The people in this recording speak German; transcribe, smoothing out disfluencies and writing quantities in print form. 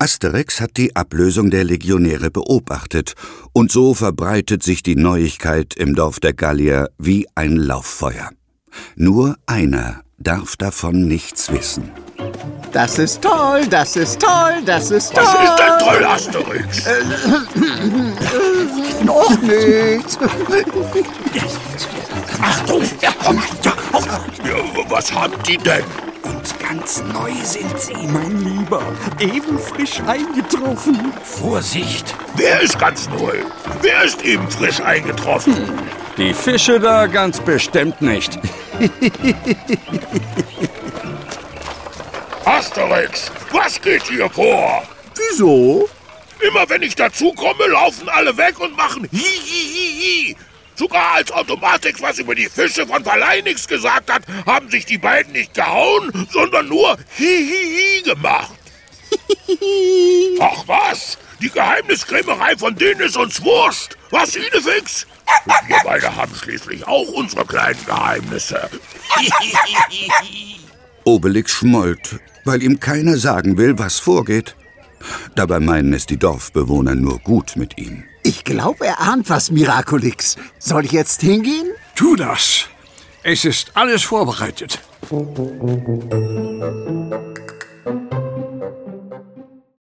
Asterix hat die Ablösung der Legionäre beobachtet, und so verbreitet sich die Neuigkeit im Dorf der Gallier wie ein Lauffeuer. Nur einer darf davon nichts wissen. Das ist toll, das ist toll, das ist toll. Was ist denn toll, Asterix? Noch nicht. Achtung, er kommt. Ja, was haben die denn? Und ganz neu sind sie, mein Lieber. Eben frisch eingetroffen. Vorsicht! Wer ist ganz neu? Wer ist eben frisch eingetroffen? Die Fische da ganz bestimmt nicht. Asterix, was geht hier vor? Wieso? Immer wenn ich dazukomme, laufen alle weg und machen Hi. Sogar als Automatix was über die Fische von Verleinix gesagt hat, haben sich die beiden nicht gehauen, sondern nur Hi gemacht. Ach was, die Geheimniskrämerei von denen ist uns wurscht. Was, Idefix? Und wir beide haben schließlich auch unsere kleinen Geheimnisse. Obelix schmollt, weil ihm keiner sagen will, was vorgeht. Dabei meinen es die Dorfbewohner nur gut mit ihm. Ich glaube, er ahnt was, Miraculix. Soll ich jetzt hingehen? Tu das. Es ist alles vorbereitet.